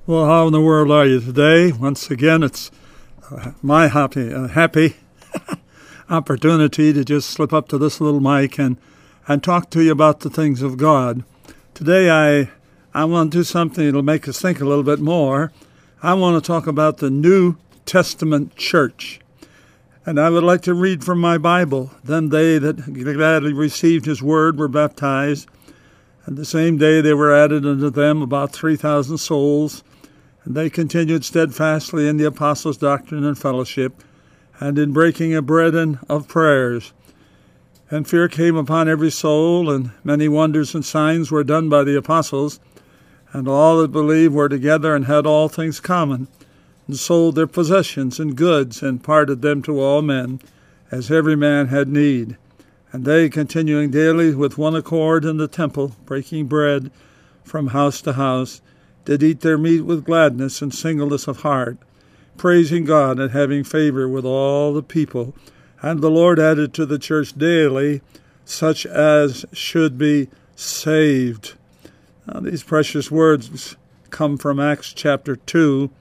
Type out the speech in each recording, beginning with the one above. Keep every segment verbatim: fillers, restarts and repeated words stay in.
Well, how in the world are you today? Once again, it's uh, my happy, uh, happy opportunity to just slip up to this little mic and, and talk to you about the things of God. Today, I I want to do something that'll make us think a little bit more. I want to talk about the New Testament church. And I would like to read from my Bible. Then they that gladly received his word were baptized, and the same day they were added unto them about three thousand souls. And they continued steadfastly in the apostles' doctrine and fellowship, and in breaking of bread and of prayers. And fear came upon every soul, and many wonders and signs were done by the apostles. And all that believed were together and had all things common, and sold their possessions and goods, and parted them to all men, as every man had need. And they, continuing daily with one accord in the temple, breaking bread from house to house, did eat their meat with gladness and singleness of heart, praising God and having favor with all the people. And the Lord added to the church daily such as should be saved. Now, these precious words come from Acts chapter two,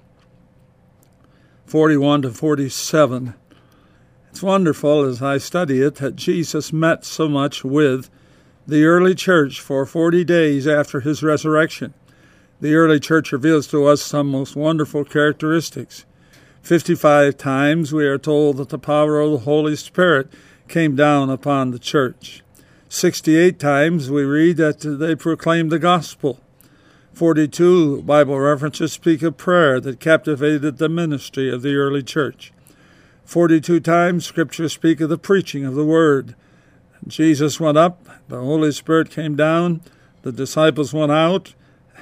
forty-one to forty-seven. It's wonderful as I study it that Jesus met so much with the early church for forty days after his resurrection. The early church reveals to us some most wonderful characteristics. Fifty-five times we are told that the power of the Holy Spirit came down upon the church. Sixty-eight times we read that they proclaimed the gospel. Forty-two Bible references speak of prayer that captivated the ministry of the early church. Forty-two times scriptures speak of the preaching of the word. Jesus went up, the Holy Spirit came down, the disciples went out,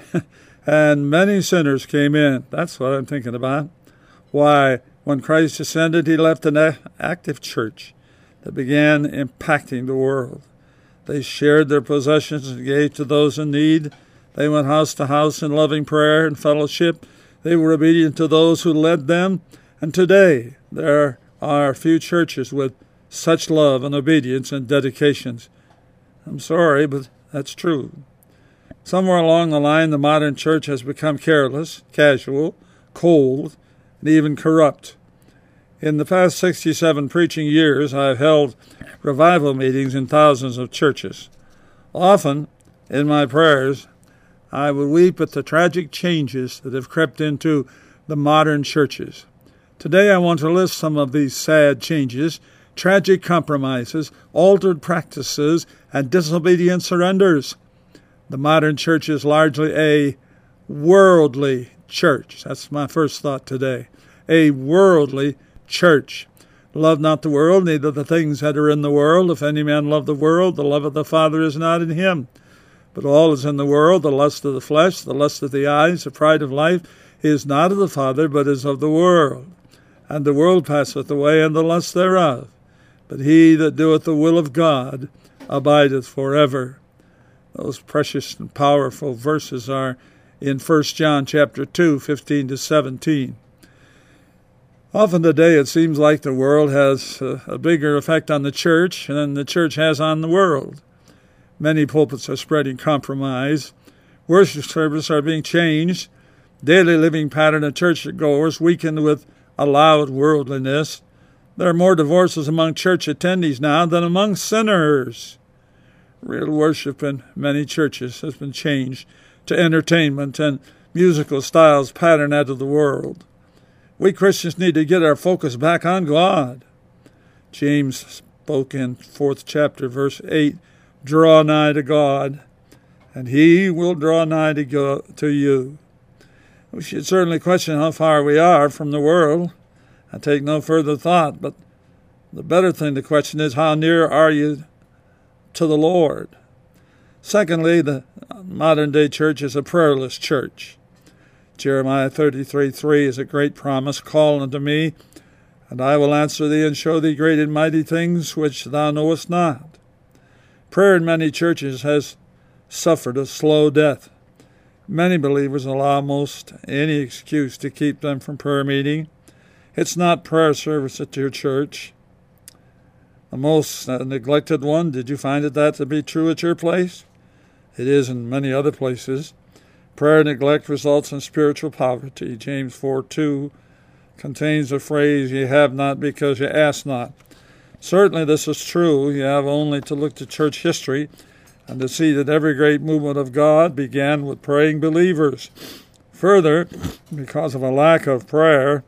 and many sinners came in. That's what I'm thinking about. Why, when Christ ascended, he left an active church that began impacting the world. They shared their possessions and gave to those in need. They went house to house in loving prayer and fellowship. They were obedient to those who led them. And today, there are few churches with such love and obedience and dedications. I'm sorry, but that's true. Somewhere along the line, the modern church has become careless, casual, cold, and even corrupt. In the past sixty-seven preaching years, I have held revival meetings in thousands of churches. Often, in my prayers, I would weep at the tragic changes that have crept into the modern churches. Today, I want to list some of these sad changes, tragic compromises, altered practices, and disobedient surrenders. The modern church is largely a worldly church. That's my first thought today. A worldly church. Love not the world, neither the things that are in the world. If any man love the world, the love of the Father is not in him. But all is in the world, the lust of the flesh, the lust of the eyes, the pride of life, is not of the Father, but is of the world. And the world passeth away, and the lust thereof. But he that doeth the will of God abideth forever. Those precious and powerful verses are in First John chapter two, fifteen to seventeen. Often today it seems like the world has a, a bigger effect on the church than the church has on the world. Many pulpits are spreading compromise. Worship services are being changed. Daily living pattern of churchgoers weakened with a loud worldliness. There are more divorces among church attendees now than among sinners. Real worship in many churches has been changed to entertainment and musical styles patterned out of the world. We Christians need to get our focus back on God. James spoke in fourth chapter, verse eight, "Draw nigh to God, and he will draw nigh to, go, to you." We should certainly question how far we are from the world and take no further thought, but the better thing to question is, how near are you to the Lord? Secondly, the modern-day church is a prayerless church. Jeremiah thirty-three three is a great promise. "Call unto me, and I will answer thee, and show thee great and mighty things which thou knowest not." Prayer in many churches has suffered a slow death. Many believers allow most any excuse to keep them from prayer meeting. It's not prayer service at your church. The most neglected one, did you find it that to be true at your place? It is in many other places. Prayer neglect results in spiritual poverty. James four two contains the phrase, "Ye have not because ye ask not." Certainly this is true. You have only to look to church history and to see that every great movement of God began with praying believers. Further, because of a lack of prayer,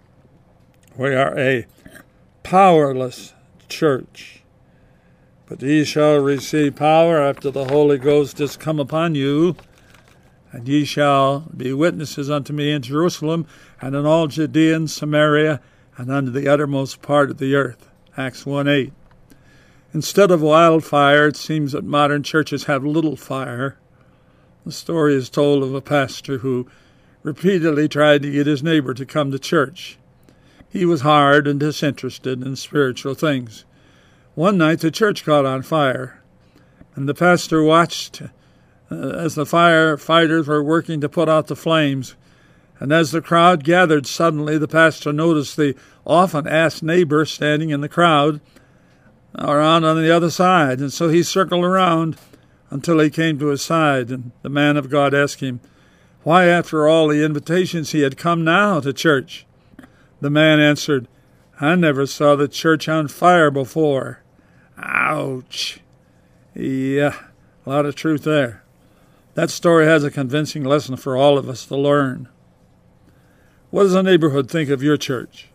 we are a powerless church. But ye shall receive power after the Holy Ghost is come upon you, and ye shall be witnesses unto me in Jerusalem, and in all Judea and Samaria, and unto the uttermost part of the earth. Acts one eight. Instead of wildfire, it seems that modern churches have little fire. The story is told of a pastor who repeatedly tried to get his neighbor to come to church. He was hard and disinterested in spiritual things. One night the church caught on fire, and the pastor watched uh, as the firefighters were working to put out the flames. And as the crowd gathered, suddenly the pastor noticed the often-asked neighbor standing in the crowd around on the other side. And so he circled around until he came to his side. And the man of God asked him, why, after all the invitations, he had come now to church. The man answered, I never saw the church on fire before. Ouch. Yeah, a lot of truth there. That story has a convincing lesson for all of us to learn. What does the neighborhood think of your church?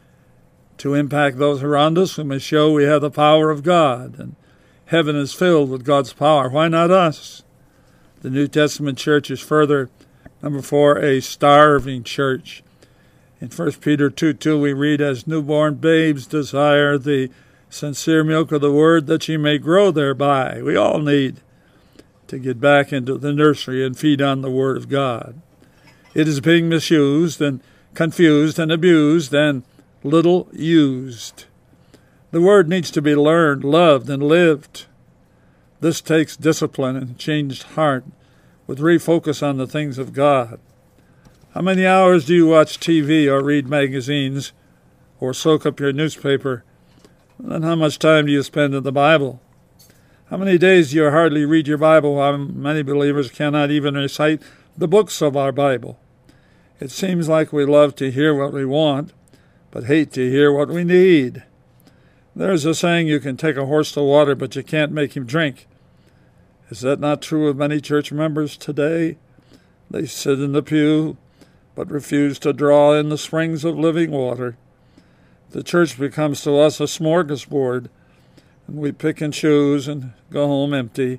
To impact those around us, we must show we have the power of God, and heaven is filled with God's power. Why not us? The New Testament church is further, number four, a starving church. In First Peter two two, we read, as newborn babes desire the sincere milk of the word, that ye may grow thereby. We all need to get back into the nursery and feed on the word of God. It is being misused and confused and abused and little used. The word needs to be learned, loved, and lived. This takes discipline and changed heart with refocus on the things of God. How many hours do you watch T V or read magazines or soak up your newspaper? And how much time do you spend in the Bible? How many days do you hardly read your Bible while many believers cannot even recite the books of our Bible? It seems like we love to hear what we want, but hate to hear what we need. There's a saying, you can take a horse to water, but you can't make him drink. Is that not true of many church members today? They sit in the pew, but refuse to draw in the springs of living water. The church becomes to us a smorgasbord, and we pick and choose and go home empty.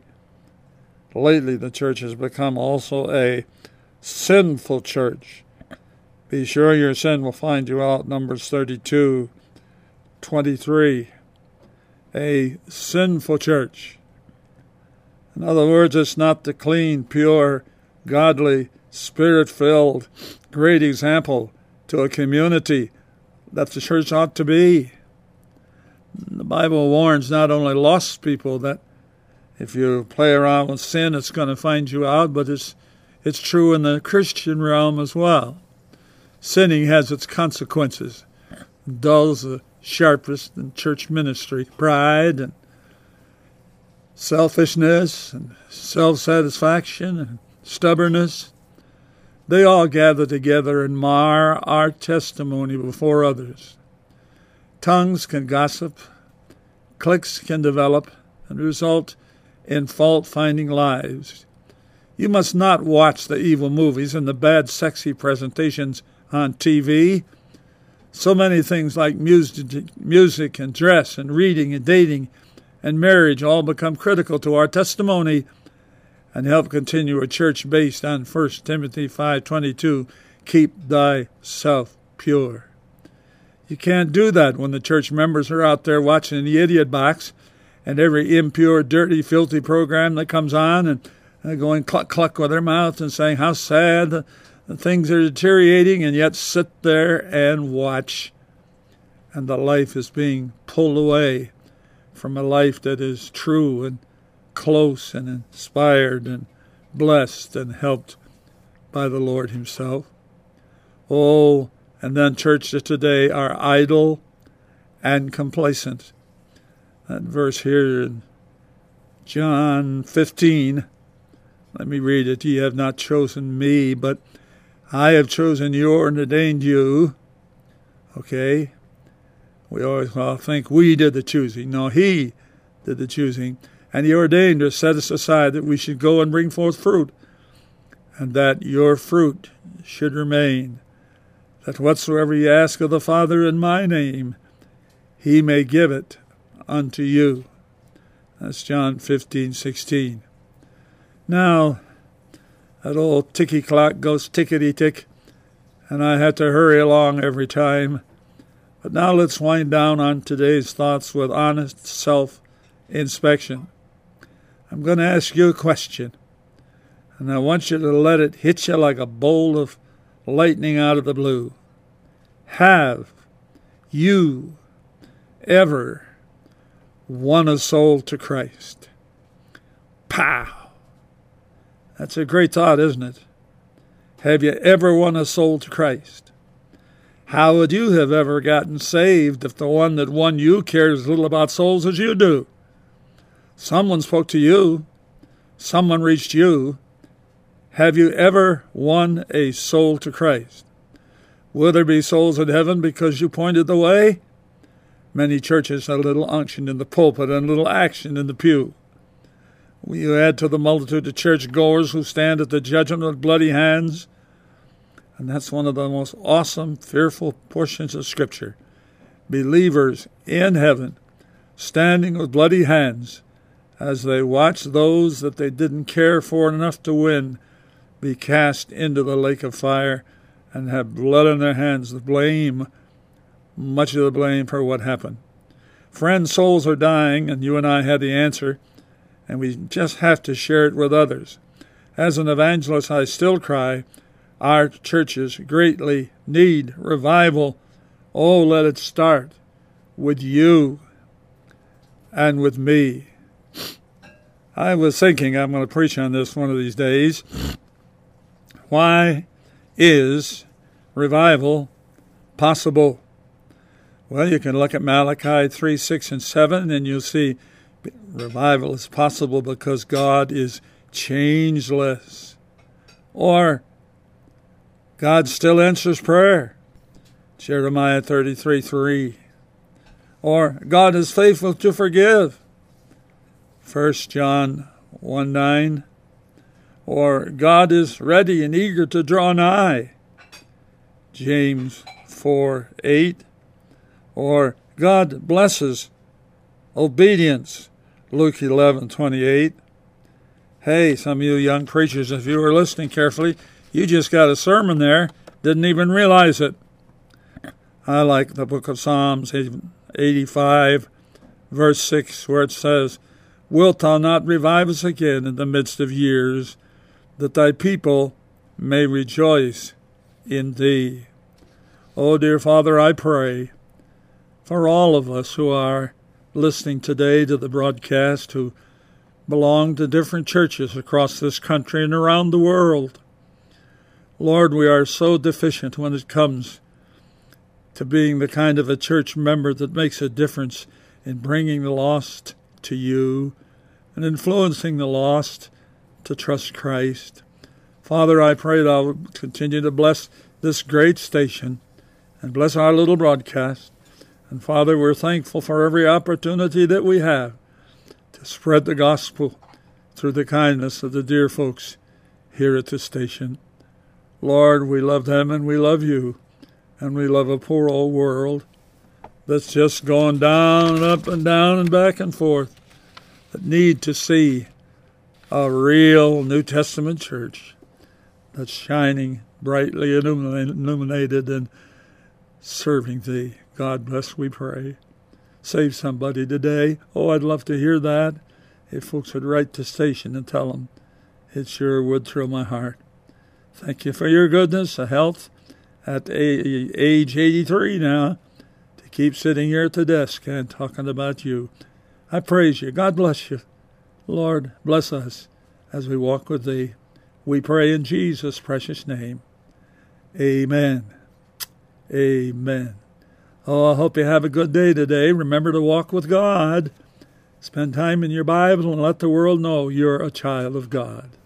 Lately, the church has become also a sinful church. Be sure your sin will find you out, Numbers thirty-two twenty-three. A sinful church. In other words, it's not the clean, pure, godly, spirit-filled, great example to a community that the church ought to be. The Bible warns not only lost people that if you play around with sin, it's going to find you out, but it's it's true in the Christian realm as well. Sinning has its consequences. It dulls the sharpest in church ministry. Pride and selfishness and self-satisfaction and stubbornness, they all gather together and mar our testimony before others. Tongues can gossip, cliques can develop, and result in fault-finding lives. You must not watch the evil movies and the bad, sexy presentations on T V. So many things like music, music and dress and reading and dating and marriage all become critical to our testimony and help continue a church based on First Timothy five twenty-two, keep thyself pure. You can't do that when the church members are out there watching the idiot box and every impure, dirty, filthy program that comes on and uh, going cluck-cluck with their mouth and saying how sad the, the things are deteriorating, and yet sit there and watch. And the life is being pulled away from a life that is true and close and inspired and blessed and helped by the Lord himself. Oh, and then churches today are idle and complacent. That verse here in John fifteen, Let me read it. Ye have not chosen me, but I have chosen you and ordained you. Okay? We always well, think we did the choosing. No, he did the choosing. And he ordained or set us aside that we should go and bring forth fruit, and that your fruit should remain, that whatsoever ye ask of the Father in my name, he may give it unto you. That's John fifteen sixteen. Now, that old ticky clock goes tickety-tick, and I had to hurry along every time. But now let's wind down on today's thoughts with honest self-inspection. I'm going to ask you a question, and I want you to let it hit you like a bolt of lightning out of the blue. Have you ever won a soul to Christ? Pow! That's a great thought, isn't it? Have you ever won a soul to Christ? How would you have ever gotten saved if the one that won you cares as little about souls as you do? Someone spoke to you. Someone reached you. Have you ever won a soul to Christ? Will there be souls in heaven because you pointed the way? Many churches have a little unction in the pulpit and a little action in the pew. Will you add to the multitude of church-goers who stand at the judgment with bloody hands? And that's one of the most awesome, fearful portions of Scripture. Believers in heaven, standing with bloody hands, as they watch those that they didn't care for enough to win be cast into the lake of fire and have blood on their hands, the blame, much of the blame for what happened. Friends, souls are dying, and you and I had the answer, and we just have to share it with others. As an evangelist, I still cry, our churches greatly need revival. Oh, let it start with you and with me. I was thinking I'm going to preach on this one of these days. Why is revival possible? Well, you can look at Malachi three, six, and seven, and you'll see revival is possible because God is changeless. Or God still answers prayer. Jeremiah thirty-three, three. Or God is faithful to forgive. First John one, nine. Or God is ready and eager to draw nigh. James four, eight. Or God blesses obedience. Luke eleven, twenty-eight. Hey, some of you young preachers, if you were listening carefully, you just got a sermon there, didn't even realize it. I like the book of Psalms eighty-five, verse six, where it says, Wilt thou not revive us again in the midst of years, that thy people may rejoice in thee? Oh, dear Father, I pray for all of us who are listening today to the broadcast, who belong to different churches across this country and around the world. Lord, we are so deficient when it comes to being the kind of a church member that makes a difference in bringing the lost to you and influencing the lost to trust Christ. Father, I pray thou will continue to bless this great station and bless our little broadcast. And Father, we're thankful for every opportunity that we have to spread the gospel through the kindness of the dear folks here at the station. Lord, we love them and we love you, and we love a poor old world that's just going down and up and down and back and forth, that need to see a real New Testament church that's shining brightly illuminated and serving thee. God bless, we pray. Save somebody today. Oh, I'd love to hear that. If folks would write the station and tell them, it sure would thrill my heart. Thank you for your goodness, a health at age eighty-three now, to keep sitting here at the desk and talking about you. I praise you. God bless you. Lord, bless us as we walk with thee. We pray in Jesus' precious name. Amen. Amen. Oh, I hope you have a good day today. Remember to walk with God. Spend time in your Bible and let the world know you're a child of God.